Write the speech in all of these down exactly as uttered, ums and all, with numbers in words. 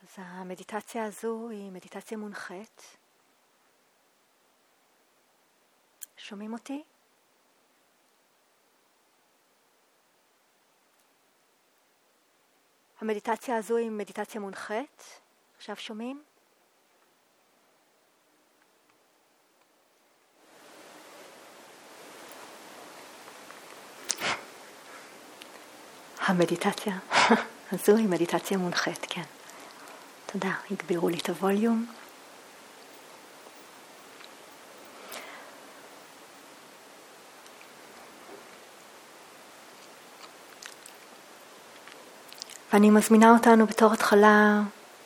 אז המדיטציה הזו היא מדיטציה מונחית. שומעים אותי? המדיטציה הזו היא מדיטציה מונחית. עכשיו שומעים? המדיטציה הזו היא מדיטציה מונחית, כן. תודה, הגבירו לי את הווליום. ואני מזמינה אותנו בתור התחלה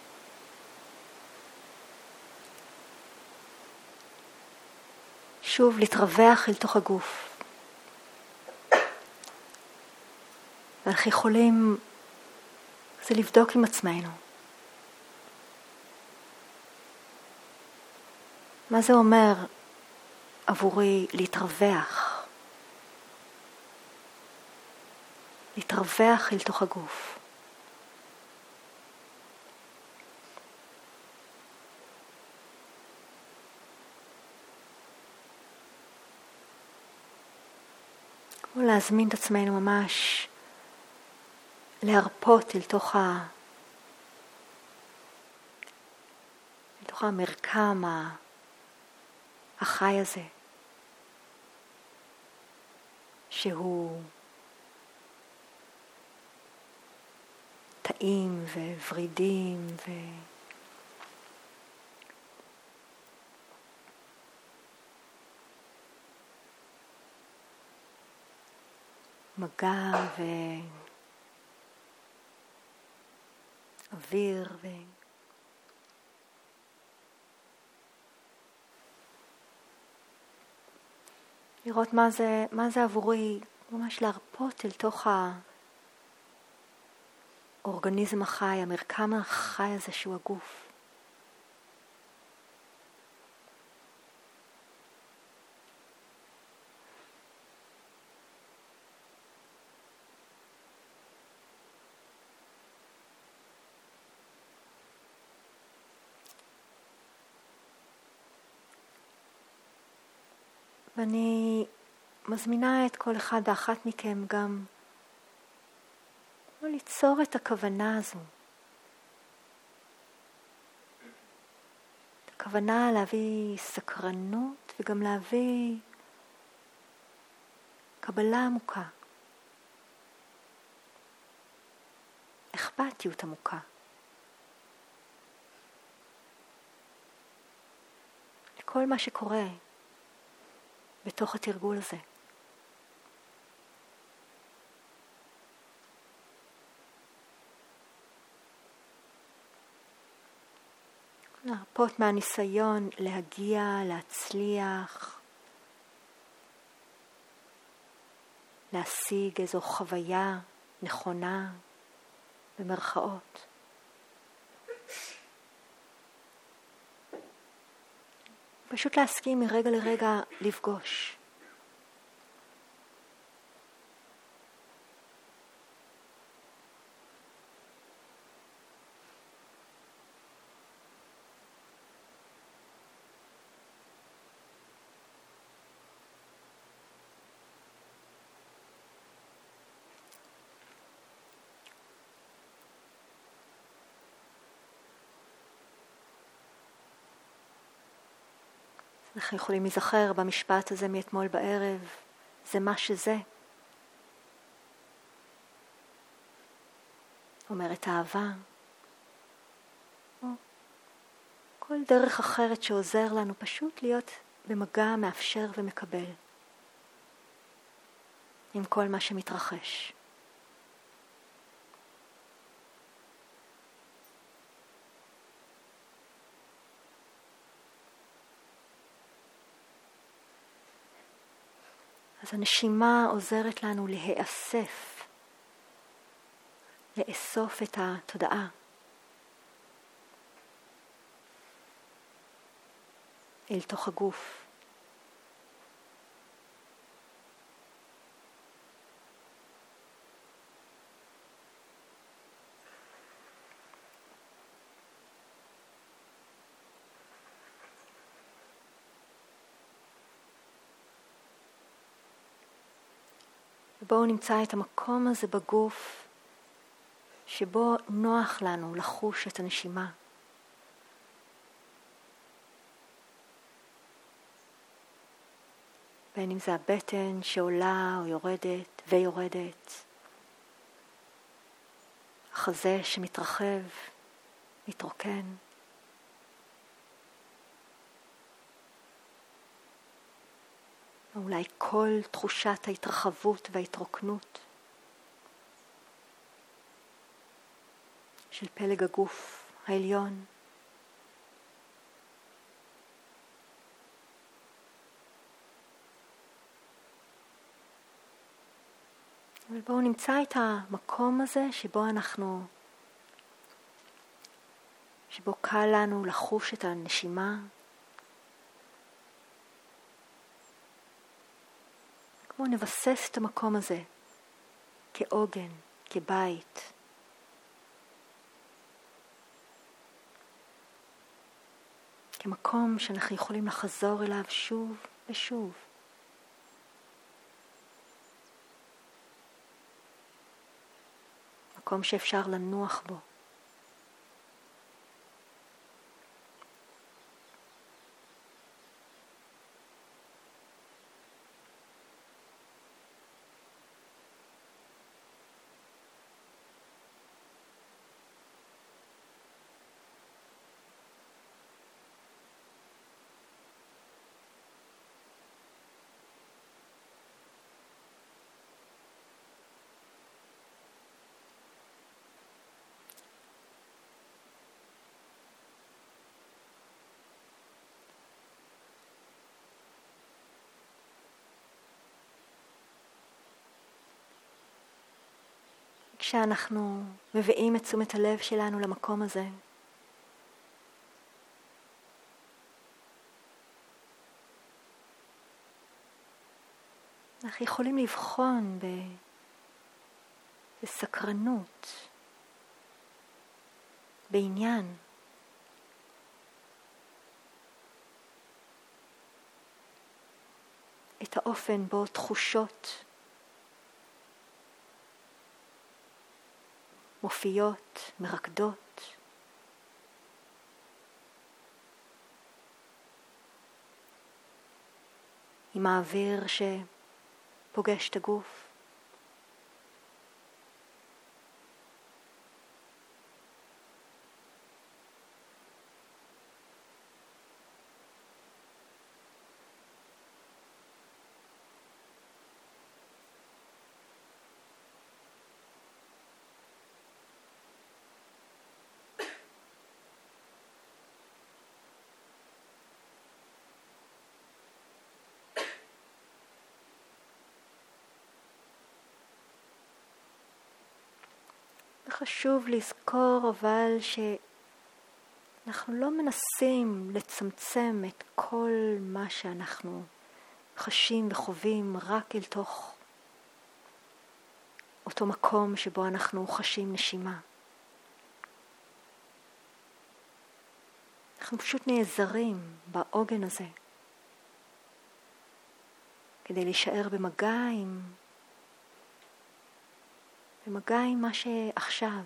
שוב להתרווח אל תוך הגוף. ואנחנו יכולים זה לבדוק עם עצמנו. מה זה אומר עבורי להתרווח? להתרווח אל תוך הגוף. כמו להזמין את עצמנו ממש להרפות אל תוך ה... אל תוך המרקם החי הזה, שהוא טעים וורידים ו... מגע ואוויר ו... לראות מה זה, מה זה עבורי, ממש להרפות אל תוך האורגניזם החי, המרקם החי הזה שהוא הגוף. ואני מזמינה את כל אחד ואחת מכם גם ליצור את הכוונה הזו. את הכוונה להביא סקרנות וגם להביא קבלה עמוקה. אכפתיות עמוקה. לכל מה שקורה בתוך התרגול הזה. להרפות מהניסיון להגיע, להצליח, להשיג איזו חוויה נכונה במרכאות. פשוט להסכים מרגע לרגע לפגוש. אנחנו יכולים להיזכר במשפט הזה מאתמול בערב, זה מה שזה. אומרת אהבה. או כל דרך אחרת שעוזר לנו פשוט להיות במגע מאפשר ומקבל עם כל מה שמתרחש. אז הנשימה עוזרת לנו להיאסף, לאסוף את התודעה. אל תוך הגוף. ובואו נמצא את המקום הזה בגוף שבו נוח לנו לחוש את הנשימה. בין אם זה הבטן שעולה או יורדת ויורדת, החזה שמתרחב, מתרוקן. אולי כל תחושת ההתרחבות וההתרוקנות של פלג הגוף העליון. אבל בואו נמצא את המקום הזה שבו אנחנו, שבו קל לנו לחוש את הנשימה. כמו נבסס את המקום הזה כעוגן, כבית. כמקום שאנחנו יכולים לחזור אליו שוב ושוב. מקום שאפשר לנוח בו. כשאנחנו מביאים את תשומת הלב שלנו למקום הזה, אנחנו יכולים לבחון ב... בסקרנות, בעניין, את האופן בו תחושות מופיעות, מרקדות. עם האוויר שפוגש את הגוף. חשוב לזכור אבל שאנחנו לא מנסים לצמצם את כל מה שאנחנו חשים וחווים רק אל תוך אותו מקום שבו אנחנו חשים נשימה. אנחנו פשוט נעזרים בעוגן הזה כדי להישאר במגע עם במגע עם מה שעכשיו.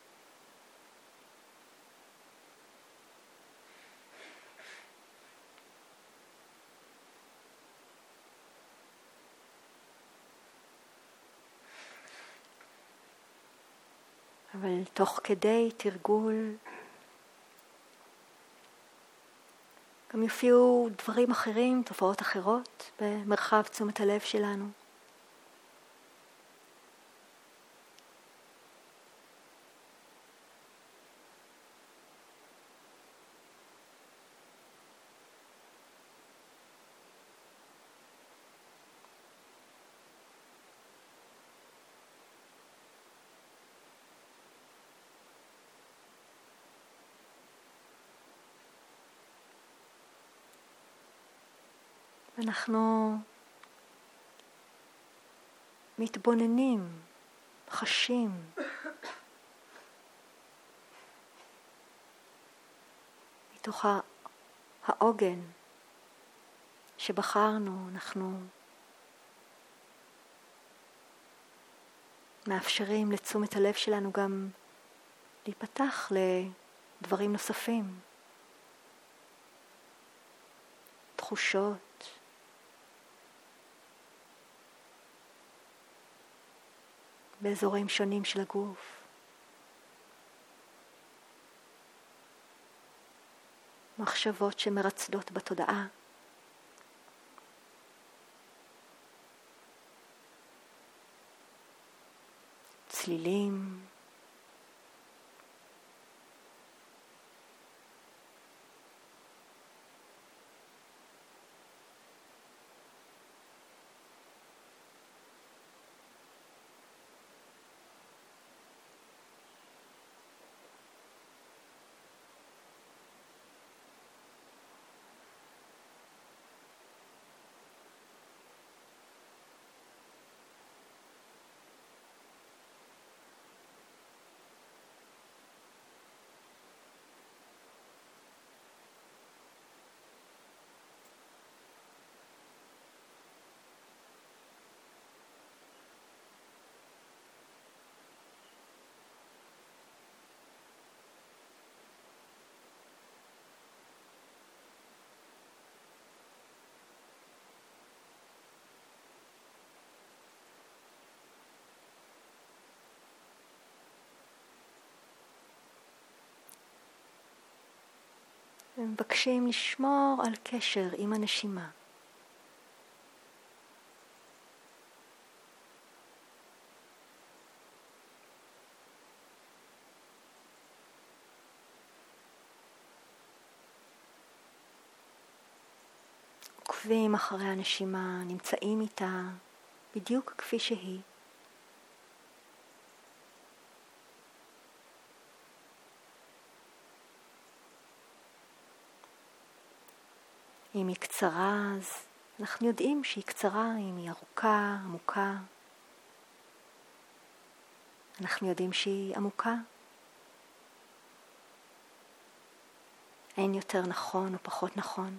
אבל תוך כדי תרגול גם יופיעו דברים אחרים, תופעות אחרות במרחב תשומת הלב שלנו. אנחנו מתבוננים, חשים, מתוך העוגן שבחרנו, אנחנו מאפשרים לתשומת הלב שלנו גם להיפתח לדברים נוספים, תחושות, באזורים שונים של הגוף. מחשבות שמרצדות בתודעה. צלילים. ומבקשים לשמור על קשר עם הנשימה. עוקבים אחרי הנשימה, נמצאים איתה בדיוק כפי שהיא. אם היא קצרה, אז אנחנו יודעים שהיא קצרה. אם היא ארוכה, עמוקה, אנחנו יודעים שהיא עמוקה. אין יותר נכון או פחות נכון.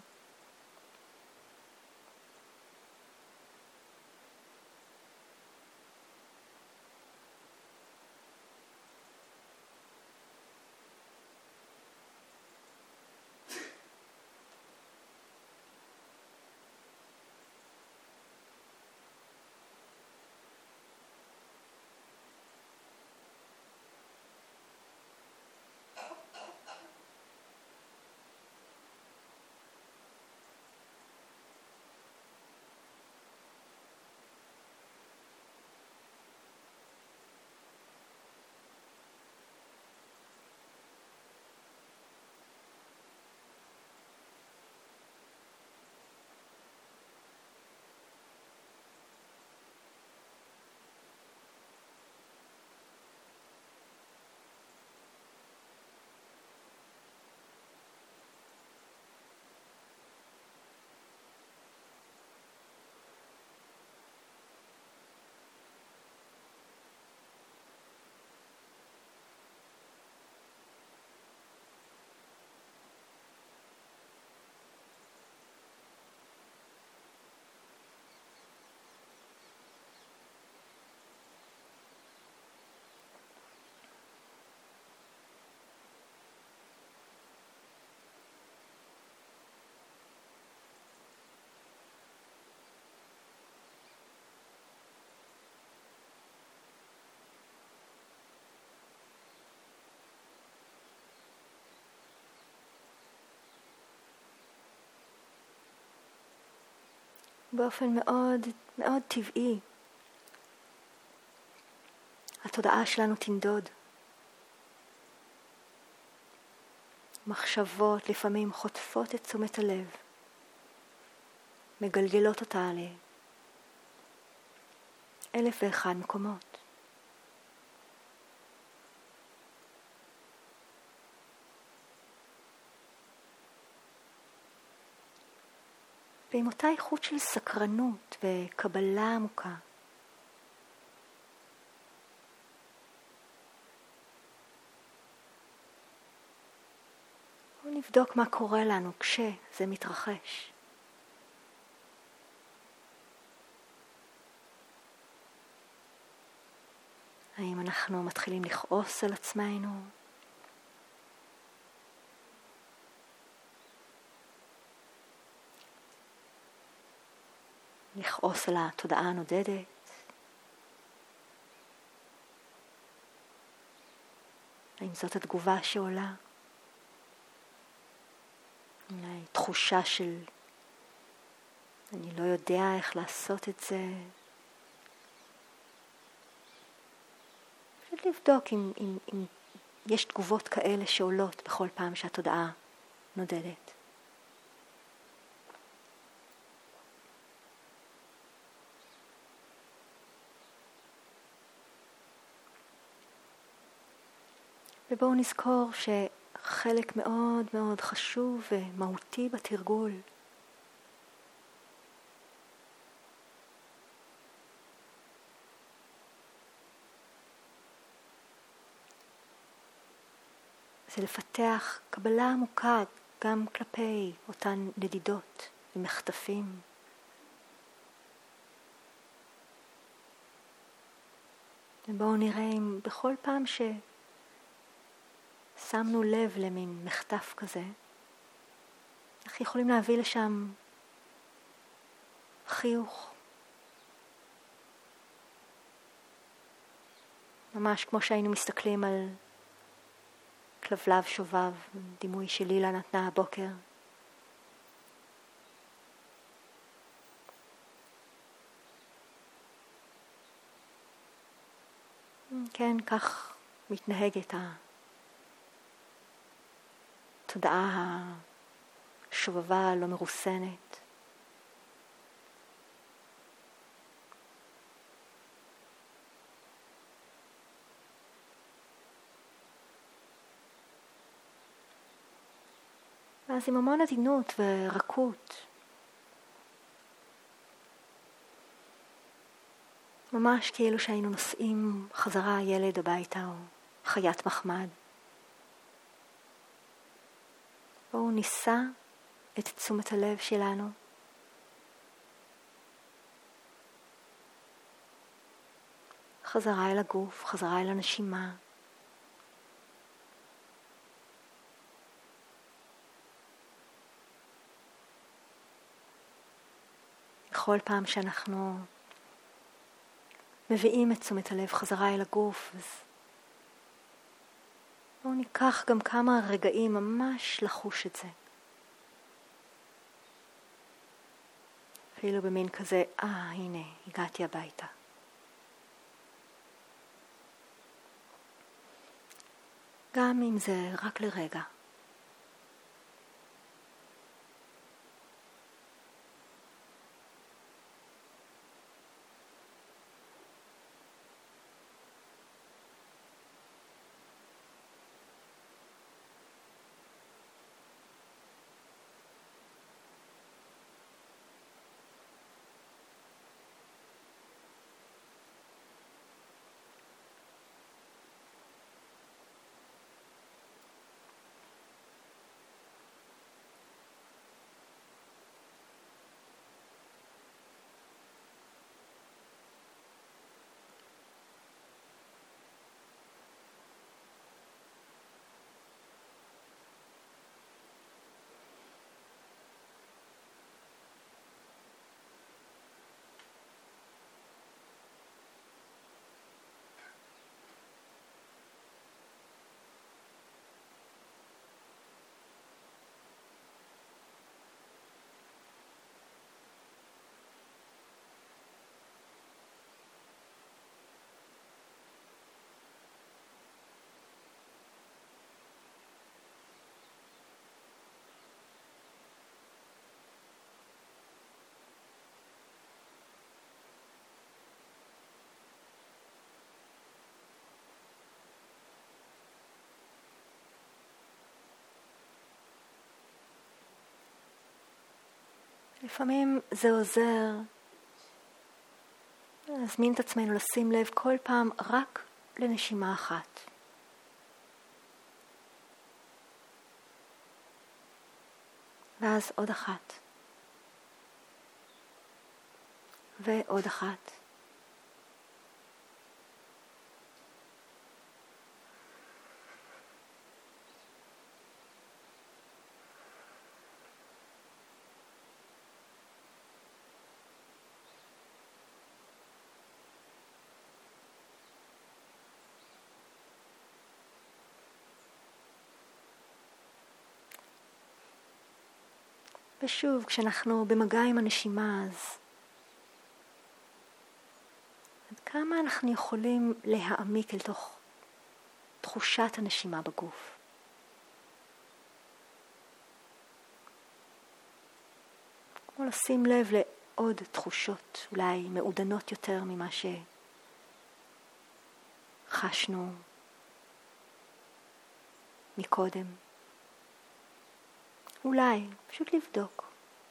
באופן מאוד מאוד טבעי, התודעה שלנו תנדוד. מחשבות לפעמים חוטפות את תשומת הלב, מגלגלות אותה לאלף ואחד מקומות. ועם אותה איכות של סקרנות וקבלה עמוקה, בואו נבדוק מה קורה לנו כשזה מתרחש. האם אנחנו מתחילים לכעוס על עצמנו? לכעוס על התודעה הנודדת? האם זאת התגובה שעולה? אולי תחושה של אני לא יודע איך לעשות את זה. פשוט לבדוק אם, אם, אם יש תגובות כאלה שעולות בכל פעם שהתודעה נודדת. ובואו נזכור שחלק מאוד מאוד חשוב ומהותי בתרגול זה לפתח קבלה עמוקה גם כלפי אותן נדידות ומחטפים. ובואו נראה אם בכל פעם ששמנו לב למין מחטף כזה, אנחנו יכולים להביא לשם חיוך. ממש כמו שהיינו מסתכלים על כלבלב שובב, דימוי שלילה נתנה הבוקר. כן, כך מתנהגת התודעה השובבה, הלא מרוסנת. ואז עם המון עדינות ורקות, ממש כאילו שהיינו נוסעים חזרה ילד הביתה או חיית מחמד. בואו נישא את תשומת הלב שלנו חזרה אל הגוף, חזרה אל הנשימה. בכל פעם שאנחנו מביאים את תשומת הלב חזרה אל הגוף, אז בואו ניקח גם כמה רגעים ממש לחוש את זה. אפילו במין כזה, אה, הנה, הגעתי הביתה. גם אם זה רק לרגע. לפעמים זה עוזר להזמין את עצמנו לשים לב כל פעם רק לנשימה אחת. ואז עוד אחת. ועוד אחת. ושוב, כשאנחנו במגע עם הנשימה, אז עד כמה אנחנו יכולים להעמיק אל תוך תחושת הנשימה בגוף. כמו לשים לב לעוד תחושות, אולי מעודנות יותר ממה שחשנו מקודם. אולי, פשוט לבדוק.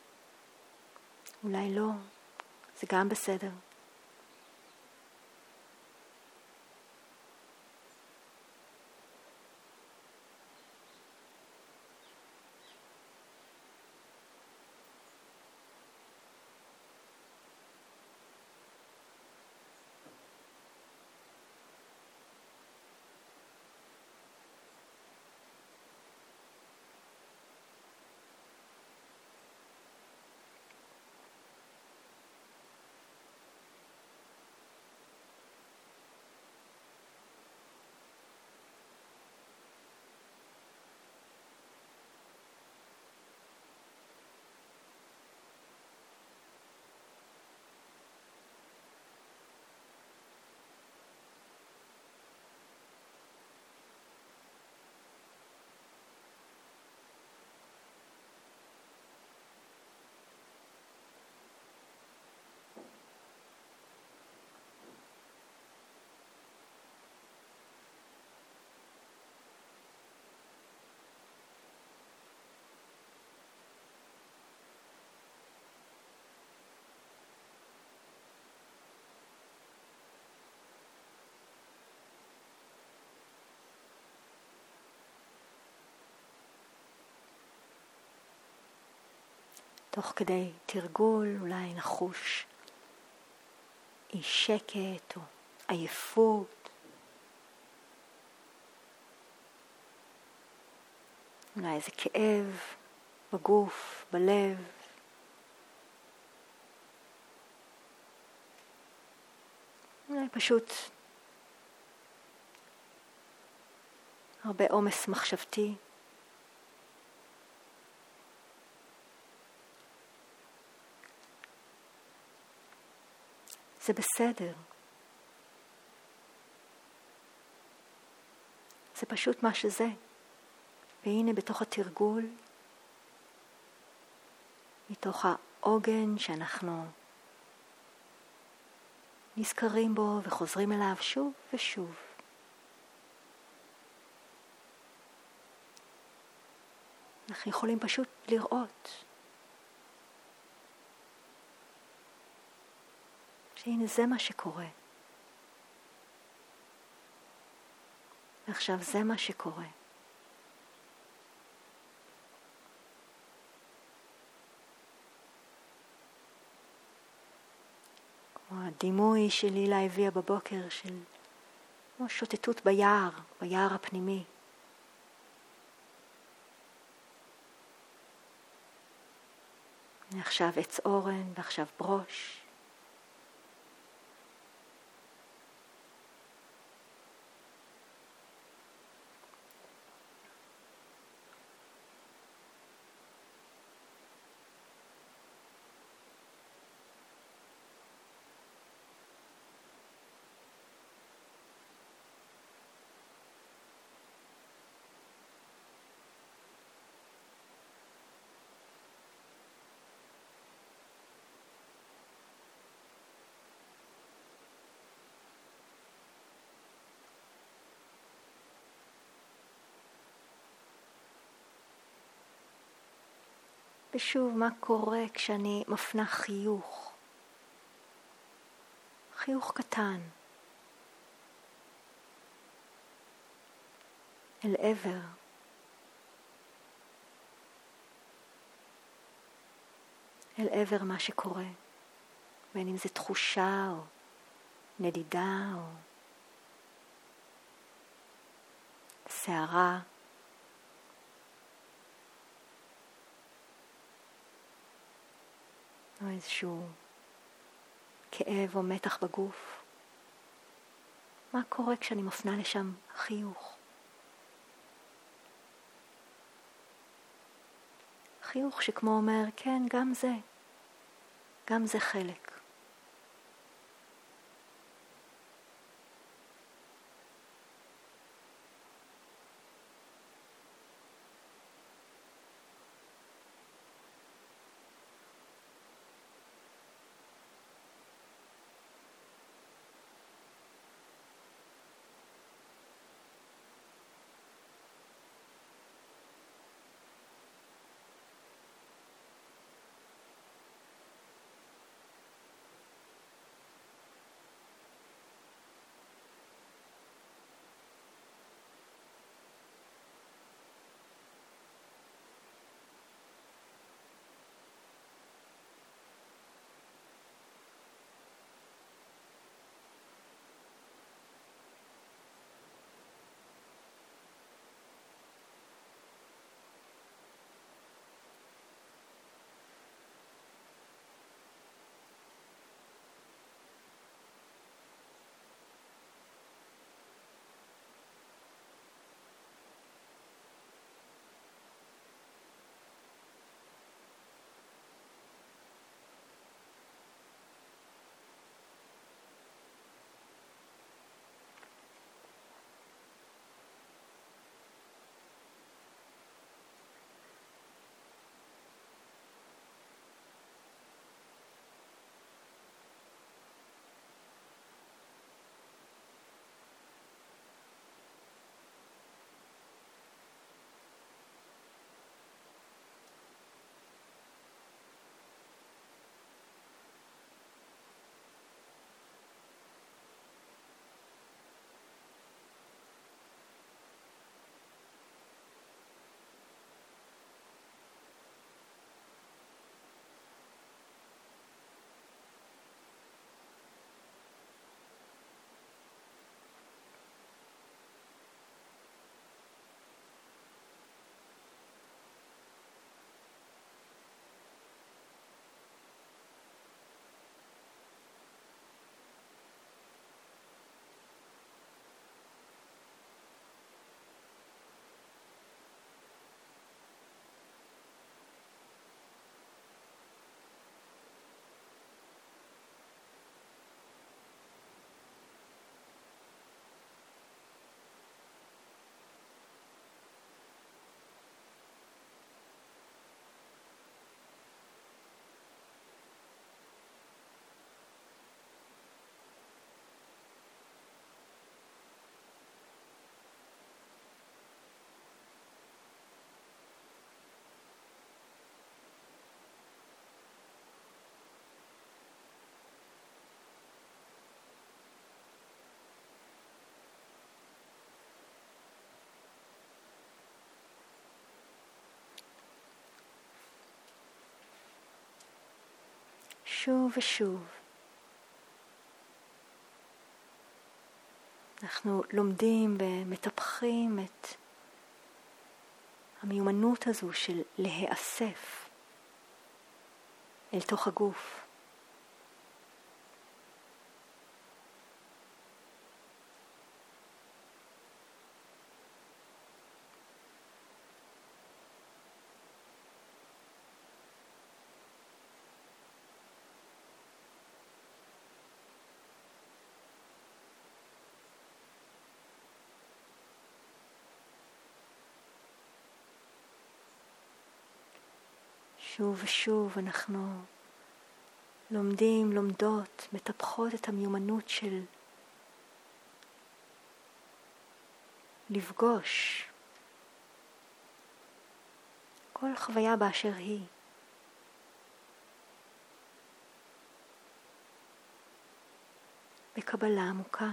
אולי לא, זה גם בסדר. תוך כדי תרגול, אולי נחוש אי שקט או עייפות. אולי איזה כאב בגוף, בלב. אולי פשוט הרבה עומס מחשבתי. זה בסדר. זה פשוט מה שזה. והנה בתוך התרגול, מתוך העוגן שאנחנו נזכרים בו וחוזרים אליו שוב ושוב. אנחנו יכולים פשוט לראות שהנה זה מה שקורה. ועכשיו זה מה שקורה. כמו הדימוי שלילה הביאה בבוקר של כמו שוטטות ביער, ביער הפנימי. עכשיו עץ אורן ועכשיו ברוש. ושוב, מה קורה כשאני מפנה חיוך? חיוך קטן. אל עבר. אל עבר מה שקורה. בין אם זה תחושה או נדידה או שערה. או איזשהו כאב או מתח בגוף. מה קורה כשאני מפנה לשם חיוך? חיוך שכמו אומר, כן, גם זה, גם זה חלק. שוב ושוב. אנחנו לומדים ומטפחים את המיומנות הזו של להיאסף אל תוך הגוף. שוב ושוב אנחנו לומדים, לומדות, מטפחות את המיומנות של לפגוש כל חוויה באשר היא. בקבלה עמוקה,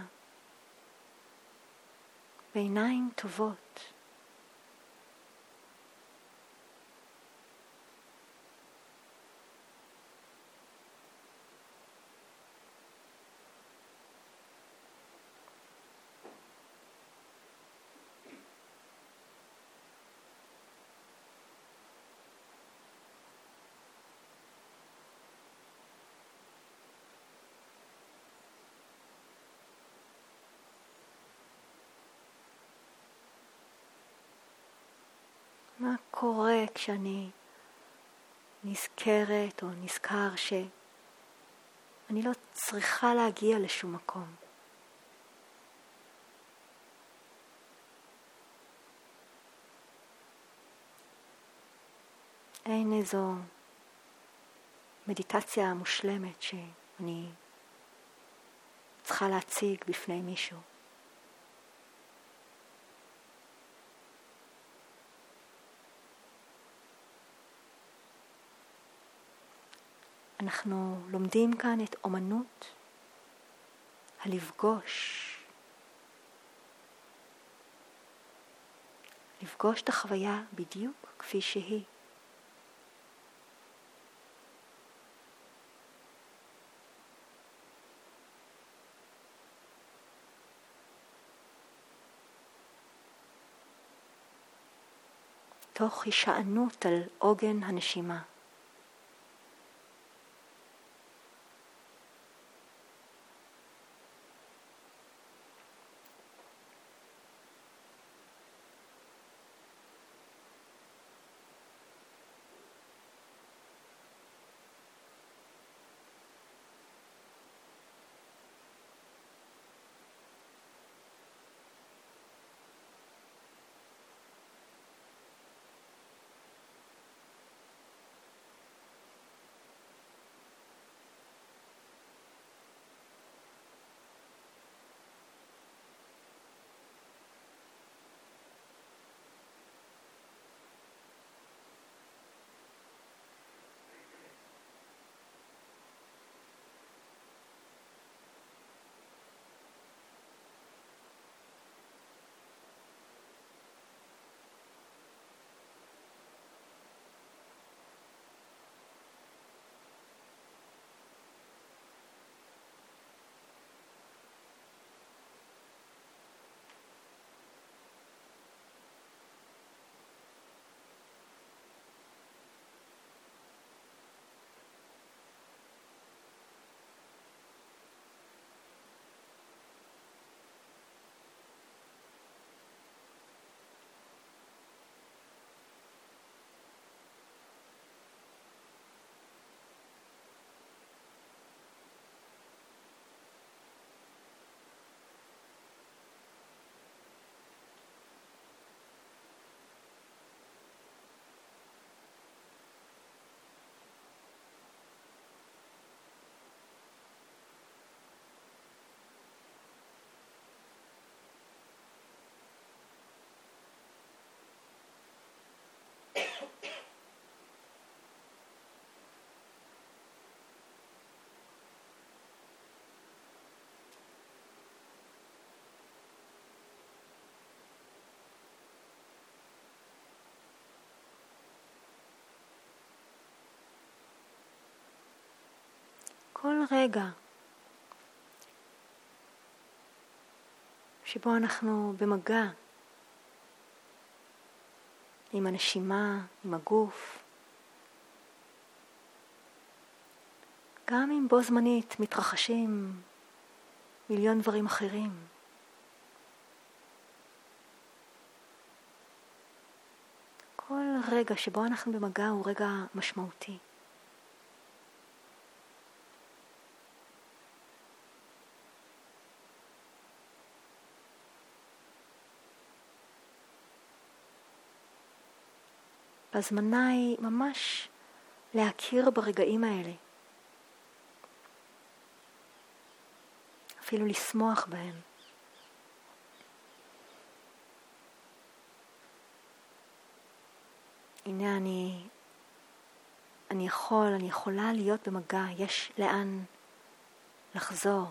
בעיניים טובות. מה קורה כשאני נזכרת או נזכר שאני לא צריכה להגיע לשום מקום. אין איזו מדיטציה מושלמת שאני צריכה להציג בפני מישהו. אנחנו לומדים כאן את אומנות הלפגוש. לפגוש את החוויה בדיוק כפי שהיא. תוך הישענות על עוגן הנשימה. כל רגע שבו אנחנו במגע עם הנשימה, עם הגוף, גם אם בו זמנית מתרחשים מיליון דברים אחרים. כל רגע שבו אנחנו במגע הוא רגע משמעותי. והזמנה היא ממש להכיר ברגעים האלה. אפילו לשמוח בהם. הנה אני, אני יכול, אני יכולה להיות במגע, יש לאן לחזור.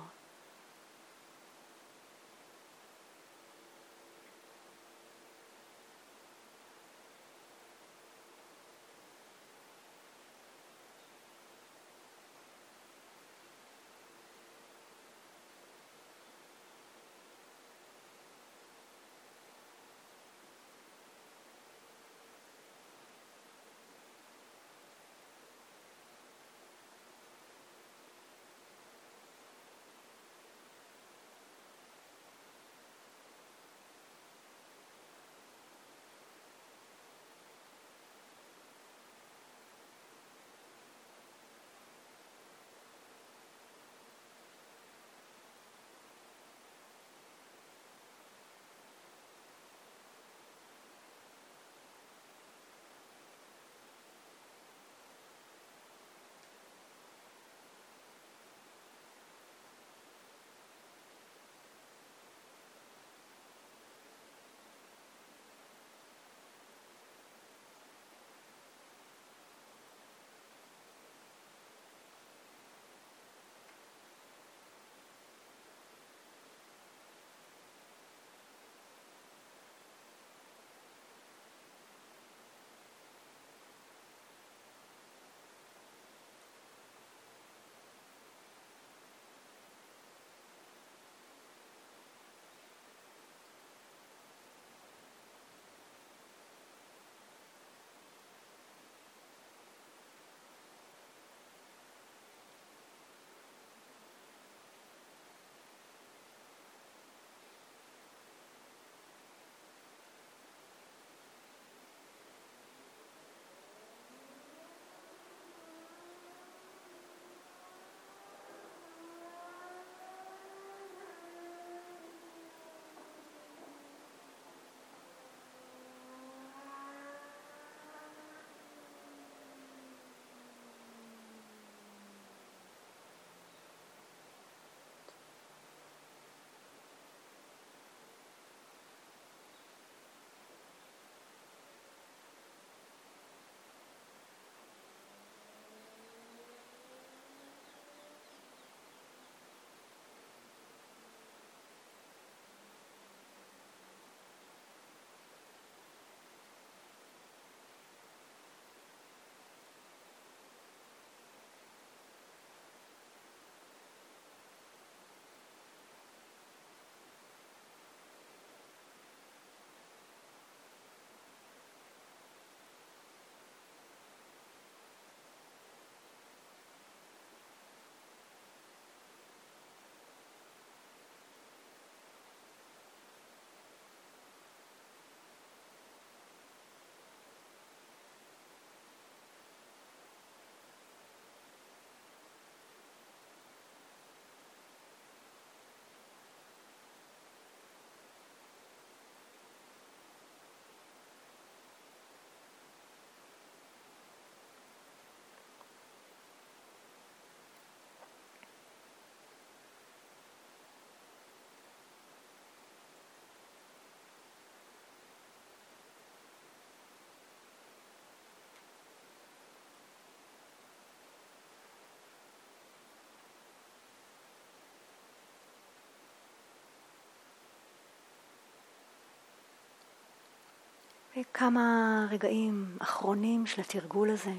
וכמה רגעים אחרונים של התרגול הזה.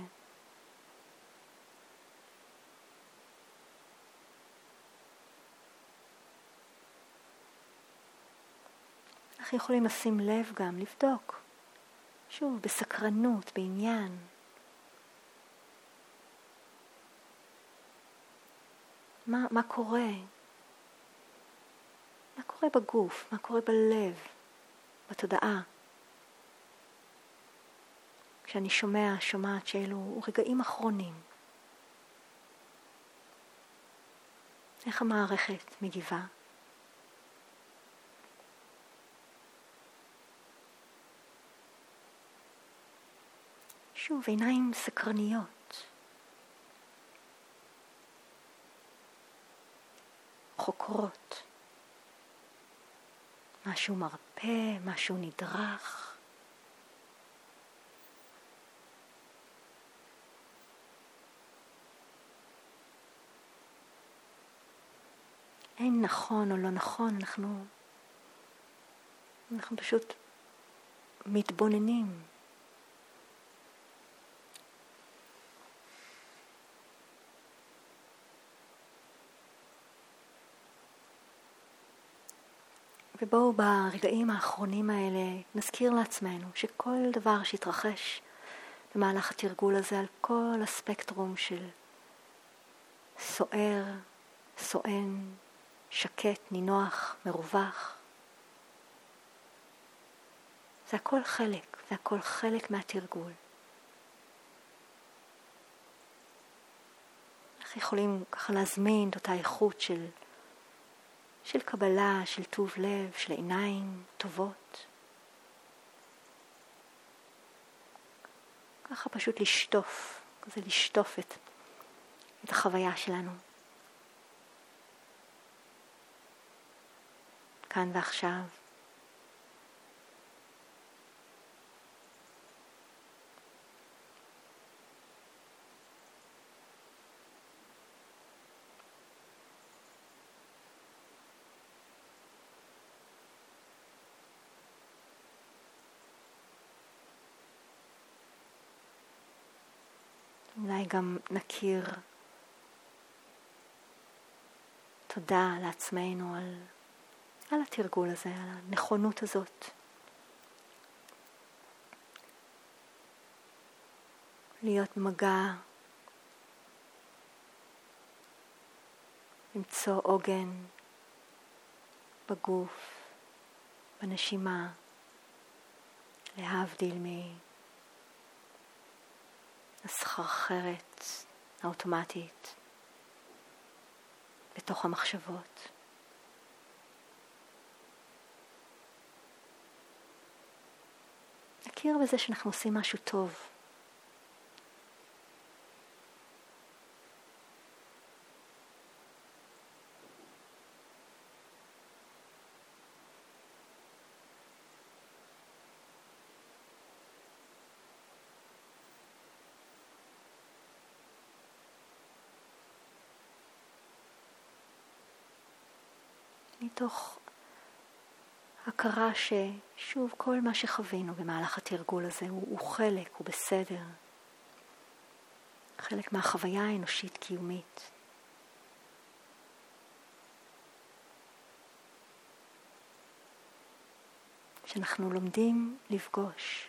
אנחנו יכולים לשים לב גם, לבדוק, שוב בסקרנות, בעניין. מה, מה קורה? מה קורה בגוף? מה קורה בלב? בתודעה? כשאני שומע, שומעת שאלו רגעים אחרונים. איך המערכת מגיבה? שוב, עיניים סקרניות. חוקרות. משהו מרפא, משהו נדרך. אין נכון או לא נכון, אנחנו, אנחנו פשוט מתבוננים. ובואו ברגעים האחרונים האלה נזכיר לעצמנו שכל דבר שהתרחש במהלך התרגול הזה על כל הספקטרום של סוער, סואן, שקט, נינוח, מרווח. זה הכל חלק, זה הכל חלק מהתרגול. אנחנו יכולים ככה להזמין את אותה איכות של של קבלה, של טוב לב, של עיניים טובות. ככה פשוט לשטוף, כזה לשטוף את, את החוויה שלנו. כאן ועכשיו. אולי גם נכיר תודה לעצמנו על, על התרגול הזה, על הנכונות הזאת. להיות במגע, למצוא עוגן בגוף, בנשימה, להבדיל מ... הסחרחרת האוטומטית בתוך המחשבות. נכיר בזה שאנחנו עושים משהו טוב. מתוך הכרה ששוב כל מה שחווינו במהלך התרגול הזה הוא, הוא חלק, הוא בסדר. חלק מהחוויה האנושית קיומית. שאנחנו לומדים לפגוש.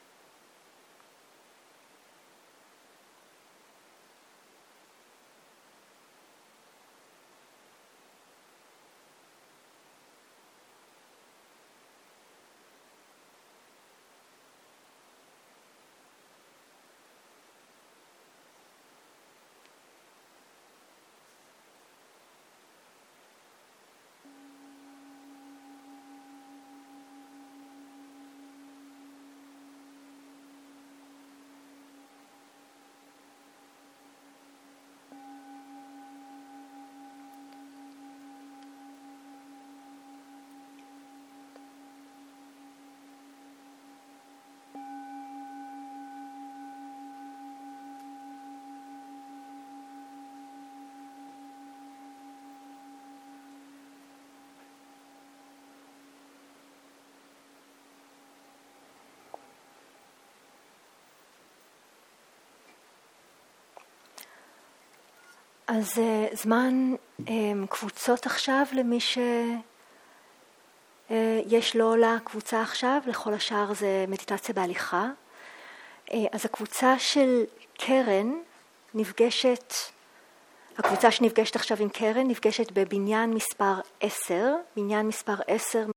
אז uh, זמן um, קבוצות עכשיו למי ש... Uh, יש לו לה קבוצה עכשיו, לכל השאר זה מדיטציה בהליכה. Uh, אז הקבוצה של קרן נפגשת, הקבוצה שנפגשת עכשיו עם קרן נפגשת בבניין מספר עשר, בניין מספר עשר